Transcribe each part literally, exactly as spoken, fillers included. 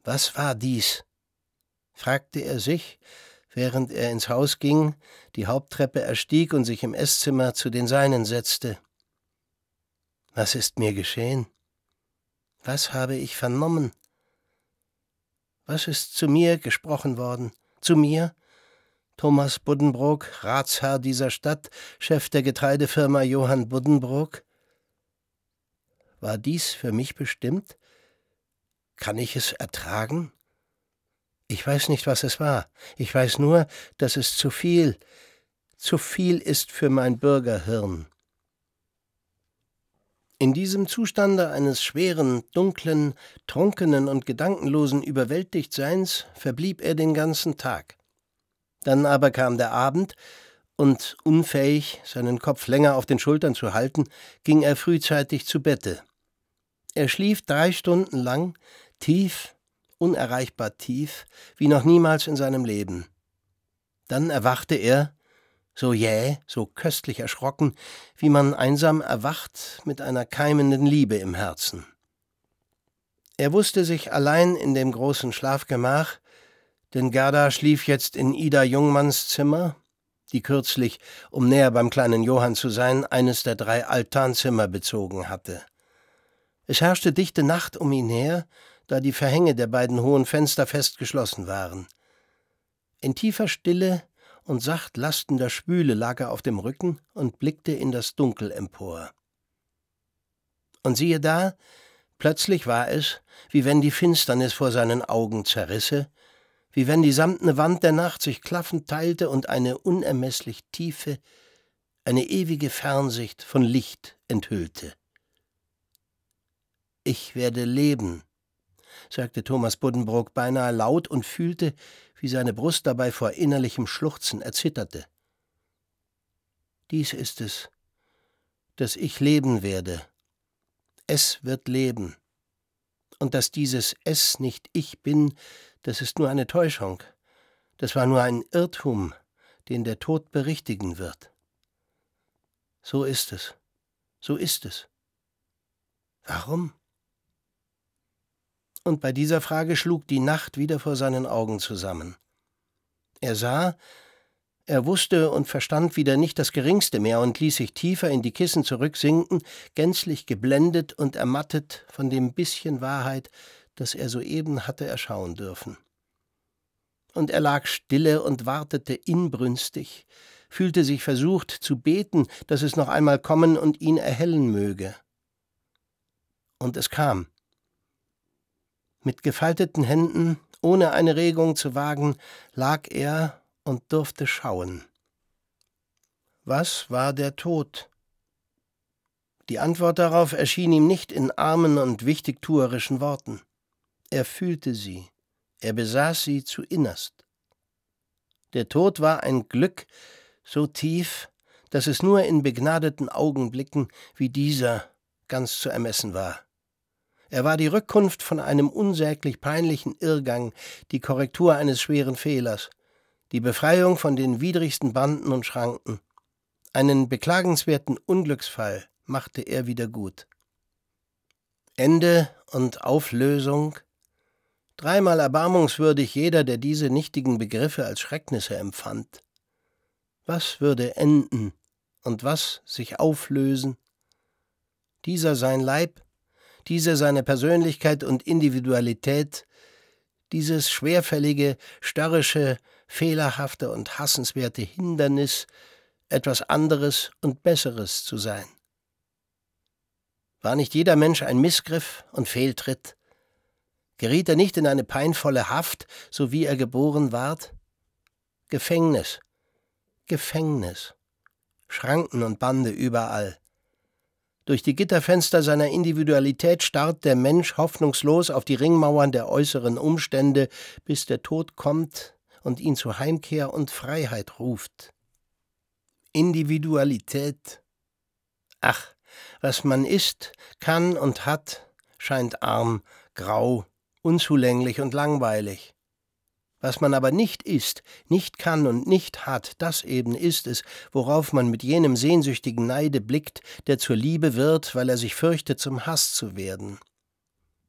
Was war dies? Fragte er sich, während er ins Haus ging, die Haupttreppe erstieg und sich im Esszimmer zu den Seinen setzte. Was ist mir geschehen? Was habe ich vernommen? Was ist zu mir gesprochen worden? Zu mir, Thomas Buddenbrook, Ratsherr dieser Stadt, Chef der Getreidefirma Johann Buddenbrook? War dies für mich bestimmt? Kann ich es ertragen? Ich weiß nicht, was es war. Ich weiß nur, dass es zu viel, zu viel ist für mein Bürgerhirn. In diesem Zustande eines schweren, dunklen, trunkenen und gedankenlosen Überwältigtseins verblieb er den ganzen Tag. Dann aber kam der Abend, und unfähig, seinen Kopf länger auf den Schultern zu halten, ging er frühzeitig zu Bette. Er schlief drei Stunden lang, tief, unerreichbar tief, wie noch niemals in seinem Leben. Dann erwachte er, so jäh, so köstlich erschrocken, wie man einsam erwacht mit einer keimenden Liebe im Herzen. Er wusste sich allein in dem großen Schlafgemach, denn Gerda schlief jetzt in Ida Jungmanns Zimmer, die kürzlich, um näher beim kleinen Johann zu sein, eines der drei Altanzimmer bezogen hatte. Es herrschte dichte Nacht um ihn her, da die Verhänge der beiden hohen Fenster fest geschlossen waren. In tiefer Stille und sacht lastender Schwüle lag er auf dem Rücken und blickte in das Dunkel empor. Und siehe da, plötzlich war es, wie wenn die Finsternis vor seinen Augen zerrisse, wie wenn die samtne Wand der Nacht sich klaffend teilte und eine unermesslich tiefe, eine ewige Fernsicht von Licht enthüllte. »Ich werde leben«, sagte Thomas Buddenbrook beinahe laut und fühlte, wie seine Brust dabei vor innerlichem Schluchzen erzitterte. »Dies ist es, dass ich leben werde. Es wird leben. Und dass dieses Es nicht ich bin, das ist nur eine Täuschung. Das war nur ein Irrtum, den der Tod berichtigen wird. So ist es. So ist es. Warum?« Und bei dieser Frage schlug die Nacht wieder vor seinen Augen zusammen. Er sah, er wusste und verstand wieder nicht das Geringste mehr und ließ sich tiefer in die Kissen zurücksinken, gänzlich geblendet und ermattet von dem bisschen Wahrheit, das er soeben hatte erschauen dürfen. Und er lag stille und wartete inbrünstig, fühlte sich versucht zu beten, dass es noch einmal kommen und ihn erhellen möge. Und es kam. Mit gefalteten Händen, ohne eine Regung zu wagen, lag er und durfte schauen. Was war der Tod? Die Antwort darauf erschien ihm nicht in armen und wichtigtuerischen Worten. Er fühlte sie, er besaß sie zu innerst. Der Tod war ein Glück so tief, dass es nur in begnadeten Augenblicken wie dieser ganz zu ermessen war. Er war die Rückkunft von einem unsäglich peinlichen Irrgang, die Korrektur eines schweren Fehlers, die Befreiung von den widrigsten Banden und Schranken. Einen beklagenswerten Unglücksfall machte er wieder gut. Ende und Auflösung, dreimal erbarmungswürdig jeder, der diese nichtigen Begriffe als Schrecknisse empfand. Was würde enden und was sich auflösen? Dieser sein Leib, diese seine Persönlichkeit und Individualität, dieses schwerfällige, störrische, fehlerhafte und hassenswerte Hindernis, etwas anderes und Besseres zu sein. War nicht jeder Mensch ein Missgriff und Fehltritt? Geriet er nicht in eine peinvolle Haft, so wie er geboren ward? Gefängnis, Gefängnis, Schranken und Bande überall. Durch die Gitterfenster seiner Individualität starrt der Mensch hoffnungslos auf die Ringmauern der äußeren Umstände, bis der Tod kommt und ihn zu Heimkehr und Freiheit ruft. Individualität. Ach, was man ist, kann und hat, scheint arm, grau, unzulänglich und langweilig. Was man aber nicht ist, nicht kann und nicht hat, das eben ist es, worauf man mit jenem sehnsüchtigen Neide blickt, der zur Liebe wird, weil er sich fürchtet, zum Hass zu werden.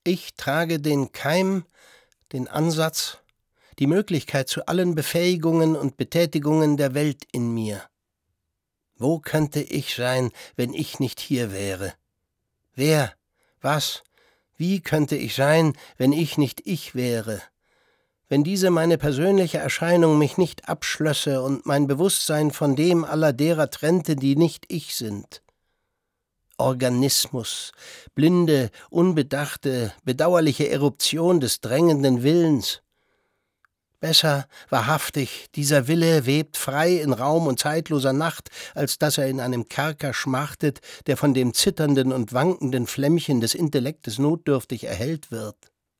Ich trage den Keim, den Ansatz, die Möglichkeit zu allen Befähigungen und Betätigungen der Welt in mir. Wo könnte ich sein, wenn ich nicht hier wäre? Wer, was, wie könnte ich sein, wenn ich nicht ich wäre? Wenn diese meine persönliche Erscheinung mich nicht abschlösse und mein Bewusstsein von dem aller derer trennte, die nicht ich sind. Organismus, blinde, unbedachte, bedauerliche Eruption des drängenden Willens. Besser, wahrhaftig, dieser Wille webt frei in Raum und zeitloser Nacht, als dass er in einem Kerker schmachtet, der von dem zitternden und wankenden Flämmchen des Intellektes notdürftig erhellt wird.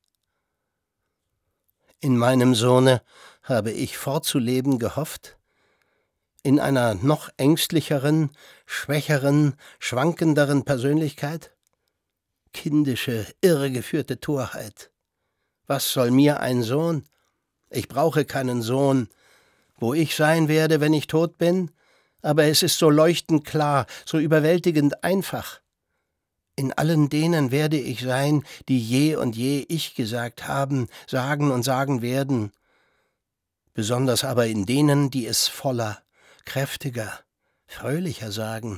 In meinem Sohne habe ich fortzuleben gehofft, in einer noch ängstlicheren, schwächeren, schwankenderen Persönlichkeit? Kindische, irregeführte Torheit. Was soll mir ein Sohn? Ich brauche keinen Sohn. Wo ich sein werde, wenn ich tot bin? Aber es ist so leuchtend klar, so überwältigend einfach. In allen denen werde ich sein, die je und je ich gesagt haben, sagen und sagen werden. Besonders aber in denen, die es voller, kräftiger, fröhlicher sagen.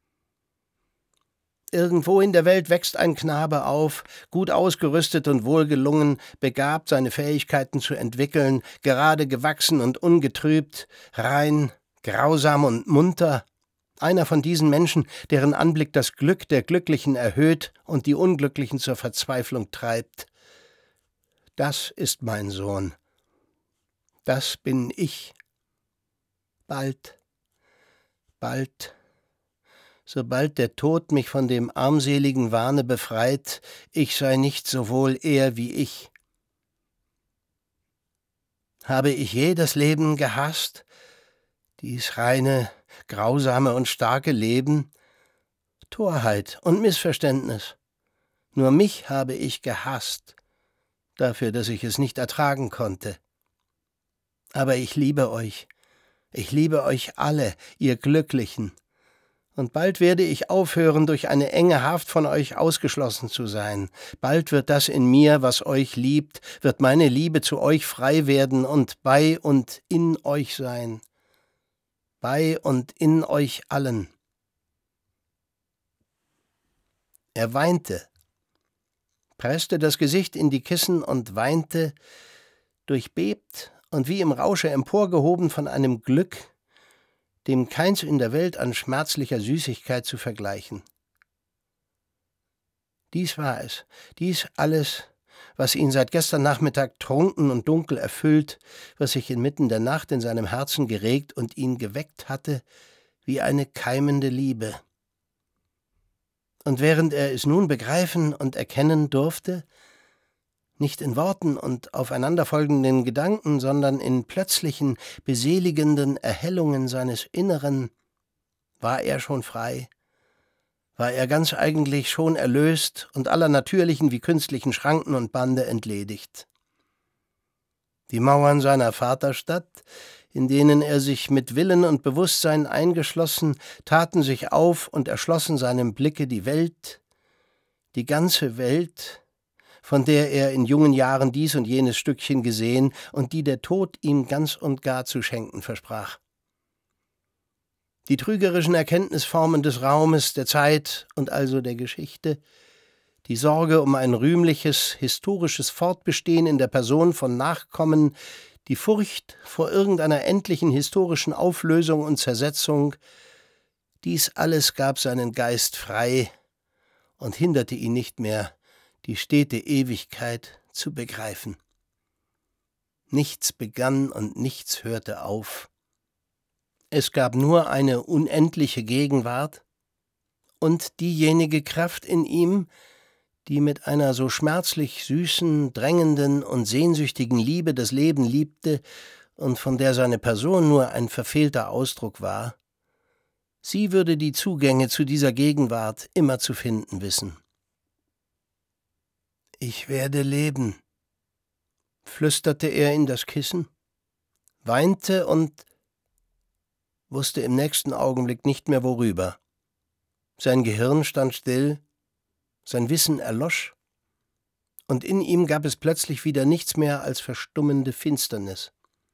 Irgendwo in der Welt wächst ein Knabe auf, gut ausgerüstet und wohlgelungen, begabt, seine Fähigkeiten zu entwickeln, gerade gewachsen und ungetrübt, rein, grausam und munter. Einer von diesen Menschen, deren Anblick das Glück der Glücklichen erhöht und die Unglücklichen zur Verzweiflung treibt. Das ist mein Sohn. Das bin ich. Bald, bald, sobald der Tod mich von dem armseligen Wahne befreit, ich sei nicht sowohl er wie ich. Habe ich je das Leben gehasst, dies reine, grausame und starke Leben? Torheit und Missverständnis. Nur mich habe ich gehasst, dafür, dass ich es nicht ertragen konnte. Aber ich liebe euch. Ich liebe euch alle, ihr Glücklichen, und bald werde ich aufhören, durch eine enge Haft von euch ausgeschlossen zu sein. Bald wird das in mir, was euch liebt, wird meine Liebe zu euch frei werden und bei und in euch sein. Bei und in euch allen. Er weinte, presste das Gesicht in die Kissen und weinte, durchbebt und wie im Rausche emporgehoben von einem Glück, dem keins in der Welt an schmerzlicher Süßigkeit zu vergleichen. Dies war es, dies alles, was ihn seit gestern Nachmittag trunken und dunkel erfüllt, was sich inmitten der Nacht in seinem Herzen geregt und ihn geweckt hatte, wie eine keimende Liebe. Und während er es nun begreifen und erkennen durfte, nicht in Worten und aufeinanderfolgenden Gedanken, sondern in plötzlichen, beseligenden Erhellungen seines Inneren, war er schon frei, war er ganz eigentlich schon erlöst und aller natürlichen wie künstlichen Schranken und Bande entledigt. Die Mauern seiner Vaterstadt, in denen er sich mit Willen und Bewusstsein eingeschlossen, taten sich auf und erschlossen seinem Blicke die Welt, die ganze Welt, von der er in jungen Jahren dies und jenes Stückchen gesehen und die der Tod ihm ganz und gar zu schenken versprach. Die trügerischen Erkenntnisformen des Raumes, der Zeit und also der Geschichte, die Sorge um ein rühmliches, historisches Fortbestehen in der Person von Nachkommen, die Furcht vor irgendeiner endlichen historischen Auflösung und Zersetzung, dies alles gab seinen Geist frei und hinderte ihn nicht mehr, die stete Ewigkeit zu begreifen. Nichts begann und nichts hörte auf. Es gab nur eine unendliche Gegenwart und diejenige Kraft in ihm, die mit einer so schmerzlich süßen, drängenden und sehnsüchtigen Liebe das Leben liebte und von der seine Person nur ein verfehlter Ausdruck war. Sie würde die Zugänge zu dieser Gegenwart immer zu finden wissen. »Ich werde leben«, flüsterte er in das Kissen, weinte und wusste im nächsten Augenblick nicht mehr worüber. Sein Gehirn stand still, sein Wissen erlosch, und in ihm gab es plötzlich wieder nichts mehr als verstummende Finsternis.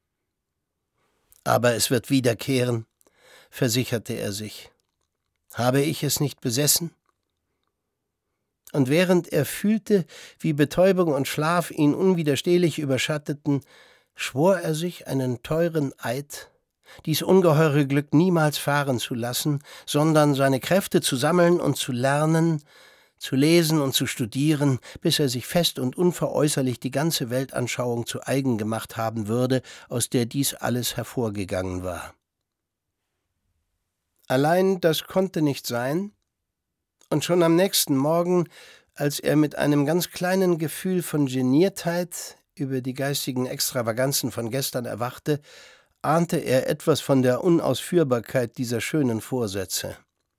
»Aber es wird wiederkehren«, versicherte er sich. »Habe ich es nicht besessen?« Und während er fühlte, wie Betäubung und Schlaf ihn unwiderstehlich überschatteten, schwor er sich einen teuren Eid, dies ungeheure Glück niemals fahren zu lassen, sondern seine Kräfte zu sammeln und zu lernen, zu lesen und zu studieren, bis er sich fest und unveräußerlich die ganze Weltanschauung zu eigen gemacht haben würde, aus der dies alles hervorgegangen war. Allein das konnte nicht sein, und schon am nächsten Morgen, als er mit einem ganz kleinen Gefühl von Geniertheit über die geistigen Extravaganzen von gestern erwachte, ahnte er etwas von der Unausführbarkeit dieser schönen Vorsätze.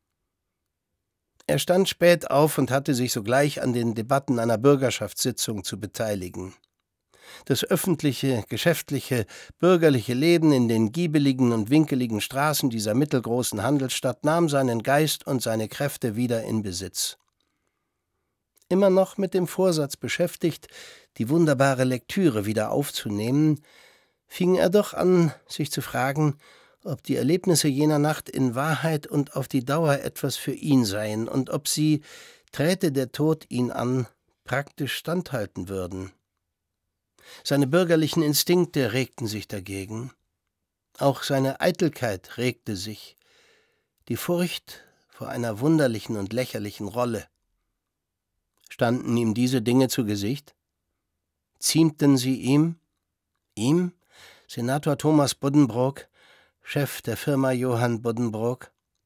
Er stand spät auf und hatte sich sogleich an den Debatten einer Bürgerschaftssitzung zu beteiligen. Das öffentliche, geschäftliche, bürgerliche Leben in den giebeligen und winkeligen Straßen dieser mittelgroßen Handelsstadt nahm seinen Geist und seine Kräfte wieder in Besitz. Immer noch mit dem Vorsatz beschäftigt, die wunderbare Lektüre wieder aufzunehmen, fing er doch an, sich zu fragen, ob die Erlebnisse jener Nacht in Wahrheit und auf die Dauer etwas für ihn seien und ob sie, träte der Tod ihn an, praktisch standhalten würden. Seine bürgerlichen Instinkte regten sich dagegen. Auch seine Eitelkeit regte sich, die Furcht vor einer wunderlichen und lächerlichen Rolle. Standen ihm diese Dinge zu Gesicht? Ziemten sie ihm, ihm, Senator Thomas Buddenbrook, Chef der Firma Johann Buddenbrook?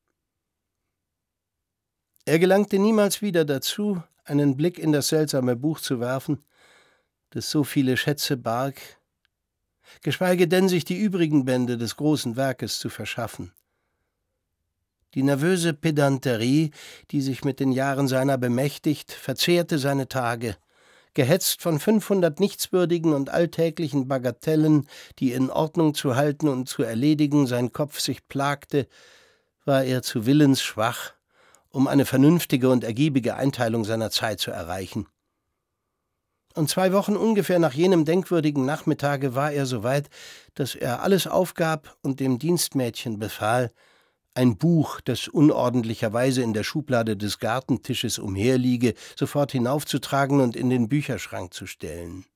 Er gelangte niemals wieder dazu, einen Blick in das seltsame Buch zu werfen, das so viele Schätze barg, geschweige denn sich die übrigen Bände des großen Werkes zu verschaffen. Die nervöse Pedanterie, die sich mit den Jahren seiner bemächtigt, verzehrte seine Tage. Gehetzt von fünfhundert nichtswürdigen und alltäglichen Bagatellen, die in Ordnung zu halten und zu erledigen sein Kopf sich plagte, war er zu Willens schwach, um eine vernünftige und ergiebige Einteilung seiner Zeit zu erreichen. Und zwei Wochen ungefähr nach jenem denkwürdigen Nachmittage war er so weit, dass er alles aufgab und dem Dienstmädchen befahl, ein Buch, das unordentlicherweise in der Schublade des Gartentisches umherliege, sofort hinaufzutragen und in den Bücherschrank zu stellen.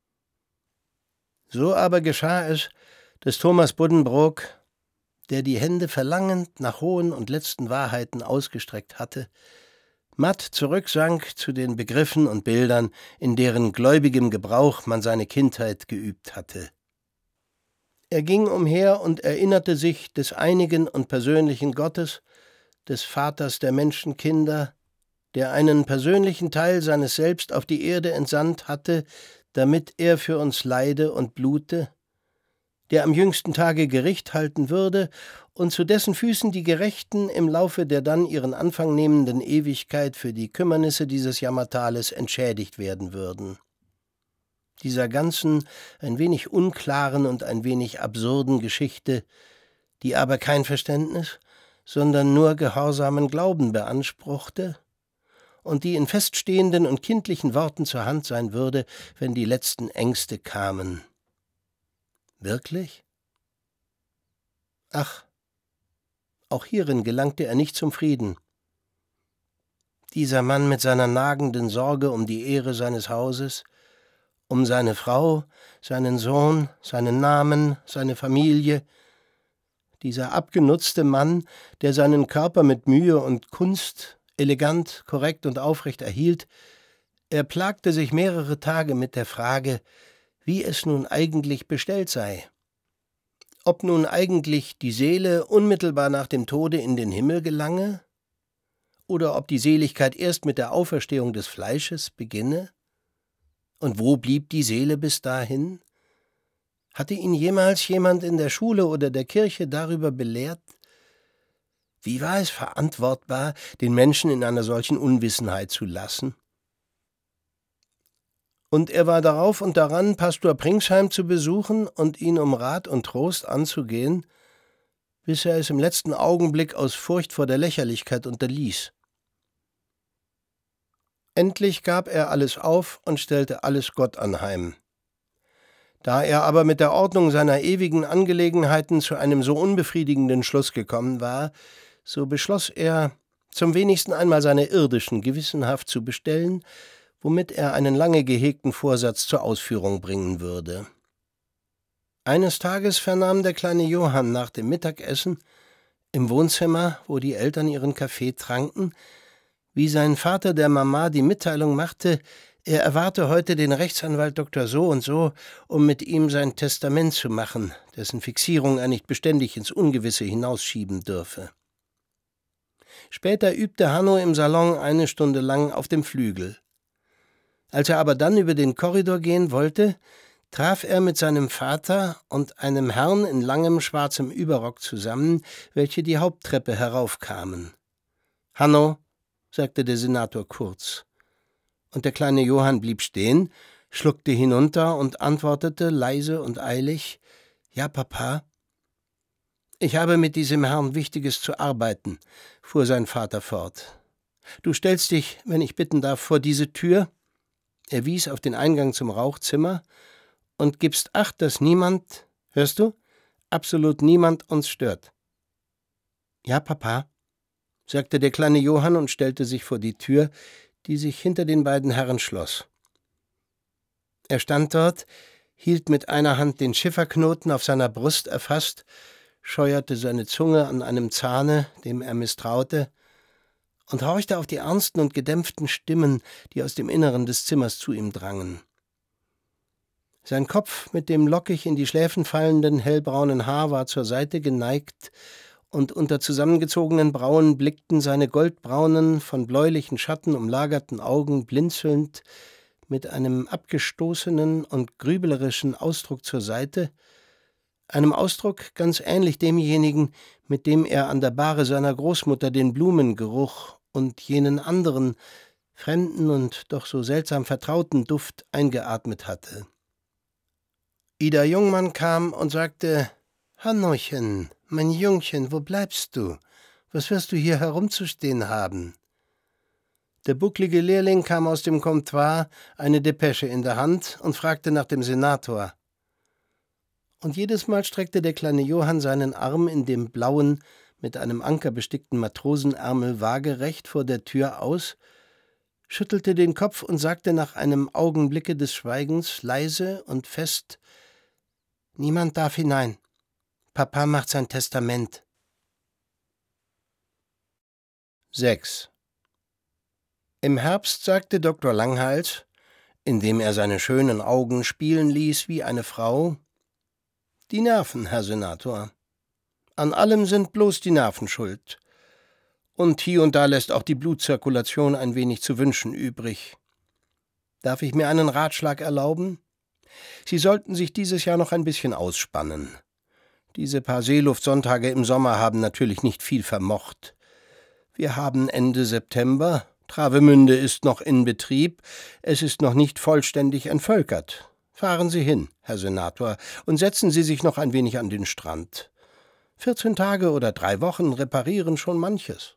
So aber geschah es, dass Thomas Buddenbrook, der die Hände verlangend nach hohen und letzten Wahrheiten ausgestreckt hatte, matt zurücksank zu den Begriffen und Bildern, in deren gläubigem Gebrauch man seine Kindheit geübt hatte. Er ging umher und erinnerte sich des einigen und persönlichen Gottes, des Vaters der Menschenkinder, der einen persönlichen Teil seines Selbst auf die Erde entsandt hatte, damit er für uns leide und blute, der am jüngsten Tage Gericht halten würde und zu dessen Füßen die Gerechten im Laufe der dann ihren Anfang nehmenden Ewigkeit für die Kümmernisse dieses Jammertales entschädigt werden würden. Dieser ganzen, ein wenig unklaren und ein wenig absurden Geschichte, die aber kein Verständnis, sondern nur gehorsamen Glauben beanspruchte und die in feststehenden und kindlichen Worten zur Hand sein würde, wenn die letzten Ängste kamen. Wirklich? Ach, auch hierin gelangte er nicht zum Frieden. Dieser Mann mit seiner nagenden Sorge um die Ehre seines Hauses, um seine Frau, seinen Sohn, seinen Namen, seine Familie, dieser abgenutzte Mann, der seinen Körper mit Mühe und Kunst elegant, korrekt und aufrecht erhielt, er plagte sich mehrere Tage mit der Frage, wie es nun eigentlich bestellt sei. Ob nun eigentlich die Seele unmittelbar nach dem Tode in den Himmel gelange, oder ob die Seligkeit erst mit der Auferstehung des Fleisches beginne? Und wo blieb die Seele bis dahin? Hatte ihn jemals jemand in der Schule oder der Kirche darüber belehrt? Wie war es verantwortbar, den Menschen in einer solchen Unwissenheit zu lassen? Und er war darauf und daran, Pastor Pringsheim zu besuchen und ihn um Rat und Trost anzugehen, bis er es im letzten Augenblick aus Furcht vor der Lächerlichkeit unterließ. Endlich gab er alles auf und stellte alles Gott anheim. Da er aber mit der Ordnung seiner ewigen Angelegenheiten zu einem so unbefriedigenden Schluss gekommen war, so beschloss er, zum wenigsten einmal seine irdischen gewissenhaft zu bestellen, womit er einen lange gehegten Vorsatz zur Ausführung bringen würde. Eines Tages vernahm der kleine Johann nach dem Mittagessen im Wohnzimmer, wo die Eltern ihren Kaffee tranken, wie sein Vater der Mama die Mitteilung machte, er erwarte heute den Rechtsanwalt Doktor So und so, um mit ihm sein Testament zu machen, dessen Fixierung er nicht beständig ins Ungewisse hinausschieben dürfe. Später übte Hanno im Salon eine Stunde lang auf dem Flügel. Als er aber dann über den Korridor gehen wollte, traf er mit seinem Vater und einem Herrn in langem schwarzem Überrock zusammen, welche die Haupttreppe heraufkamen. »Hanno«, sagte der Senator kurz. Und der kleine Johann blieb stehen, schluckte hinunter und antwortete leise und eilig, »Ja, Papa?« »Ich habe mit diesem Herrn Wichtiges zu arbeiten«, fuhr sein Vater fort. »Du stellst dich, wenn ich bitten darf, vor diese Tür«, er wies auf den Eingang zum Rauchzimmer, »und gibst Acht, dass niemand, hörst du, absolut niemand uns stört.« »Ja, Papa«, sagte der kleine Johann und stellte sich vor die Tür, die sich hinter den beiden Herren schloss. Er stand dort, hielt mit einer Hand den Schifferknoten auf seiner Brust erfasst, scheuerte seine Zunge an einem Zahne, dem er misstraute, und horchte auf die ernsten und gedämpften Stimmen, die aus dem Inneren des Zimmers zu ihm drangen. Sein Kopf mit dem lockig in die Schläfen fallenden hellbraunen Haar war zur Seite geneigt, und unter zusammengezogenen Brauen blickten seine goldbraunen, von bläulichen Schatten umlagerten Augen blinzelnd mit einem abgestoßenen und grüblerischen Ausdruck zur Seite, einem Ausdruck ganz ähnlich demjenigen, mit dem er an der Bahre seiner Großmutter den Blumengeruch und jenen anderen, fremden und doch so seltsam vertrauten Duft eingeatmet hatte. Ida Jungmann kam und sagte, »Hannochen, mein Jungchen, wo bleibst du? Was wirst du hier herumzustehen haben?« Der bucklige Lehrling kam aus dem Comptoir, eine Depesche in der Hand, und fragte nach dem Senator. Und jedes Mal streckte der kleine Johann seinen Arm in dem blauen, mit einem Anker bestickten Matrosenärmel waagerecht vor der Tür aus, schüttelte den Kopf und sagte nach einem Augenblicke des Schweigens leise und fest, »Niemand darf hinein. Papa macht sein Testament.« sechs. Im Herbst sagte Doktor Langhals, indem er seine schönen Augen spielen ließ wie eine Frau, »Die Nerven, Herr Senator. An allem sind bloß die Nerven schuld. Und hier und da lässt auch die Blutzirkulation ein wenig zu wünschen übrig. Darf ich mir einen Ratschlag erlauben? Sie sollten sich dieses Jahr noch ein bisschen ausspannen. Diese paar Seeluftsonntage im Sommer haben natürlich nicht viel vermocht. Wir haben Ende September, Travemünde ist noch in Betrieb, es ist noch nicht vollständig entvölkert. Fahren Sie hin, Herr Senator, und setzen Sie sich noch ein wenig an den Strand. Vierzehn Tage oder drei Wochen reparieren schon manches.«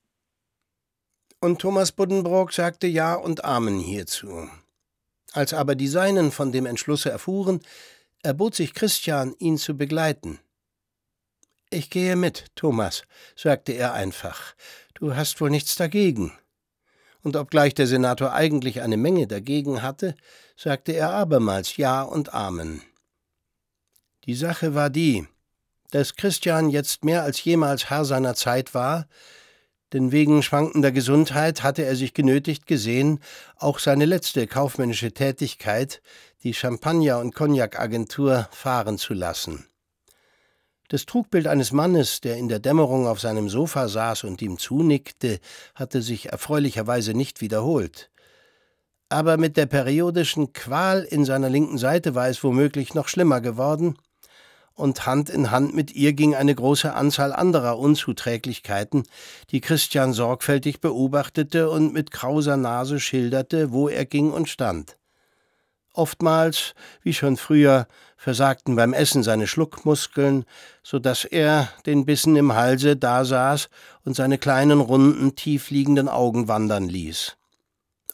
Und Thomas Buddenbrook sagte Ja und Amen hierzu. Als aber die Seinen von dem Entschlusse erfuhren, erbot sich Christian, ihn zu begleiten. »Ich gehe mit, Thomas«, sagte er einfach, »du hast wohl nichts dagegen.« Und obgleich der Senator eigentlich eine Menge dagegen hatte, sagte er abermals Ja und Amen. Die Sache war die, dass Christian jetzt mehr als jemals Herr seiner Zeit war, denn wegen schwankender Gesundheit hatte er sich genötigt gesehen, auch seine letzte kaufmännische Tätigkeit, die Champagner- und Cognac-Agentur, fahren zu lassen. Das Trugbild eines Mannes, der in der Dämmerung auf seinem Sofa saß und ihm zunickte, hatte sich erfreulicherweise nicht wiederholt. Aber mit der periodischen Qual in seiner linken Seite war es womöglich noch schlimmer geworden, und Hand in Hand mit ihr ging eine große Anzahl anderer Unzuträglichkeiten, die Christian sorgfältig beobachtete und mit krauser Nase schilderte, wo er ging und stand. Oftmals, wie schon früher, versagten beim Essen seine Schluckmuskeln, so daß er, den Bissen im Halse, dasaß und seine kleinen, runden, tiefliegenden Augen wandern ließ.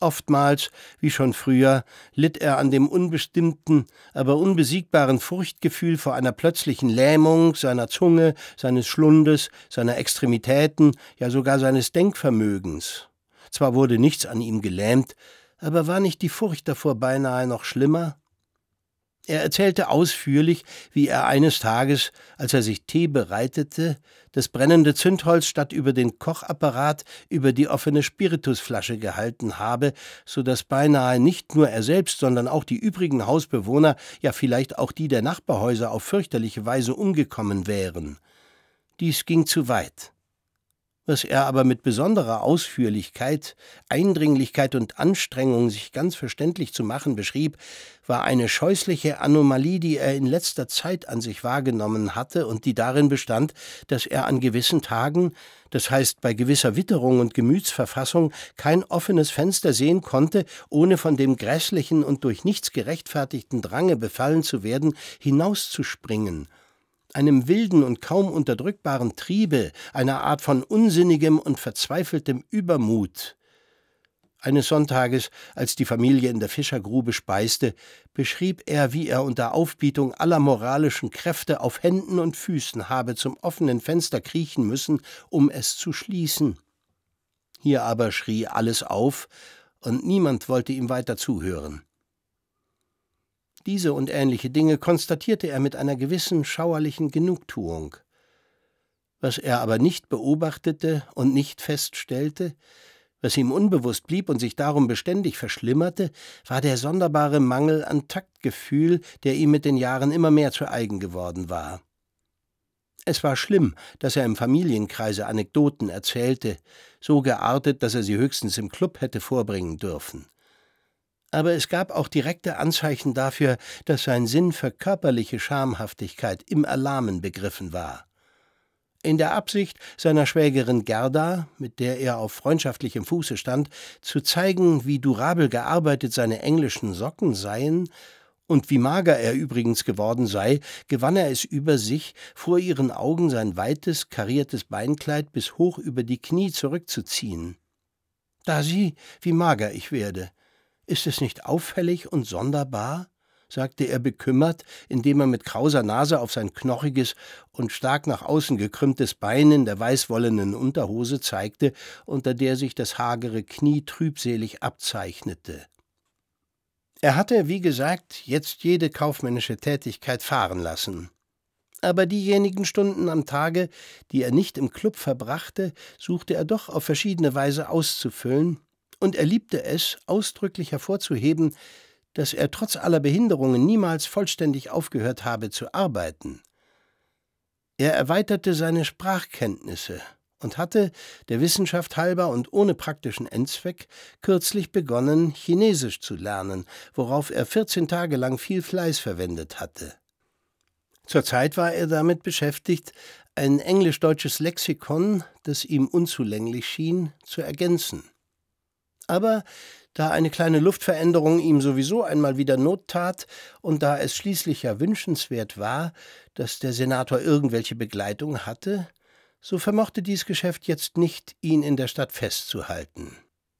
oftmals, wie schon früher, litt er an dem unbestimmten, aber unbesiegbaren Furchtgefühl vor einer plötzlichen Lähmung seiner Zunge, seines Schlundes, seiner Extremitäten, ja sogar seines Denkvermögens. Zwar wurde nichts an ihm gelähmt, aber war nicht die Furcht davor beinahe noch schlimmer? Er erzählte ausführlich, wie er eines Tages, als er sich Tee bereitete, das brennende Zündholz statt über den Kochapparat über die offene Spiritusflasche gehalten habe, so dass beinahe nicht nur er selbst, sondern auch die übrigen Hausbewohner, ja vielleicht auch die der Nachbarhäuser auf fürchterliche Weise umgekommen wären. Dies ging zu weit. Was er aber mit besonderer Ausführlichkeit, Eindringlichkeit und Anstrengung, sich ganz verständlich zu machen, beschrieb, war eine scheußliche Anomalie, die er in letzter Zeit an sich wahrgenommen hatte und die darin bestand, dass er an gewissen Tagen, das heißt bei gewisser Witterung und Gemütsverfassung, kein offenes Fenster sehen konnte, ohne von dem grässlichen und durch nichts gerechtfertigten Drange befallen zu werden, hinauszuspringen, einem wilden und kaum unterdrückbaren Triebe, einer Art von unsinnigem und verzweifeltem Übermut. Eines Sonntages, als die Familie in der Fischergrube speiste, beschrieb er, wie er unter Aufbietung aller moralischen Kräfte auf Händen und Füßen habe zum offenen Fenster kriechen müssen, um es zu schließen. Hier aber schrie alles auf, und niemand wollte ihm weiter zuhören. Diese und ähnliche Dinge konstatierte er mit einer gewissen schauerlichen Genugtuung. Was er aber nicht beobachtete und nicht feststellte, was ihm unbewusst blieb und sich darum beständig verschlimmerte, war der sonderbare Mangel an Taktgefühl, der ihm mit den Jahren immer mehr zu eigen geworden war. Es war schlimm, dass er im Familienkreise Anekdoten erzählte, so geartet, dass er sie höchstens im Club hätte vorbringen dürfen. Aber es gab auch direkte Anzeichen dafür, dass sein Sinn für körperliche Schamhaftigkeit im Erlahmen begriffen war. In der Absicht, seiner Schwägerin Gerda, mit der er auf freundschaftlichem Fuße stand, zu zeigen, wie durabel gearbeitet seine englischen Socken seien und wie mager er übrigens geworden sei, gewann er es über sich, vor ihren Augen sein weites, kariertes Beinkleid bis hoch über die Knie zurückzuziehen. »Da sieh, wie mager ich werde. Ist es nicht auffällig und sonderbar?« sagte er bekümmert, indem er mit krauser Nase auf sein knochiges und stark nach außen gekrümmtes Bein in der weißwollenen Unterhose zeigte, unter der sich das hagere Knie trübselig abzeichnete. Er hatte, wie gesagt, jetzt jede kaufmännische Tätigkeit fahren lassen. Aber diejenigen Stunden am Tage, die er nicht im Club verbrachte, suchte er doch auf verschiedene Weise auszufüllen, und er liebte es, ausdrücklich hervorzuheben, dass er trotz aller Behinderungen niemals vollständig aufgehört habe zu arbeiten. Er erweiterte seine Sprachkenntnisse und hatte, der Wissenschaft halber und ohne praktischen Endzweck, kürzlich begonnen, Chinesisch zu lernen, worauf er vierzehn Tage lang viel Fleiß verwendet hatte. Zurzeit war er damit beschäftigt, ein englisch-deutsches Lexikon, das ihm unzulänglich schien, zu ergänzen. Aber da eine kleine Luftveränderung ihm sowieso einmal wieder Not tat und da es schließlich ja wünschenswert war, dass der Senator irgendwelche Begleitung hatte, so vermochte dies Geschäft jetzt nicht, ihn in der Stadt festzuhalten.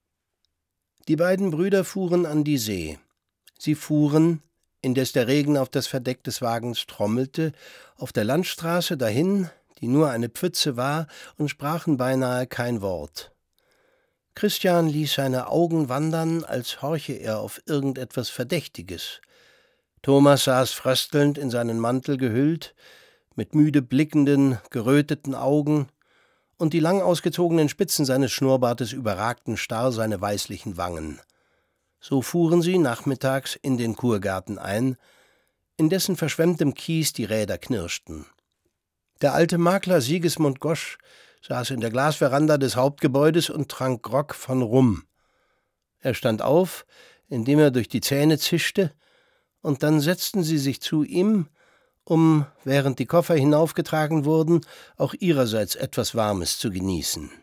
Die beiden Brüder fuhren an die See. Sie fuhren, indes der Regen auf das Verdeck des Wagens trommelte, auf der Landstraße dahin, die nur eine Pfütze war, und sprachen beinahe kein Wort. Christian ließ seine Augen wandern, als horche er auf irgendetwas Verdächtiges. Thomas saß fröstelnd in seinen Mantel gehüllt, mit müde blickenden, geröteten Augen, und die lang ausgezogenen Spitzen seines Schnurrbartes überragten starr seine weißlichen Wangen. So fuhren sie nachmittags in den Kurgarten ein, in dessen verschwemmtem Kies die Räder knirschten. Der alte Makler Sigismund Gosch saß in der Glasveranda des Hauptgebäudes und trank Grog von Rum. Er stand auf, indem er durch die Zähne zischte, und dann setzten sie sich zu ihm, um, während die Koffer hinaufgetragen wurden, auch ihrerseits etwas Warmes zu genießen.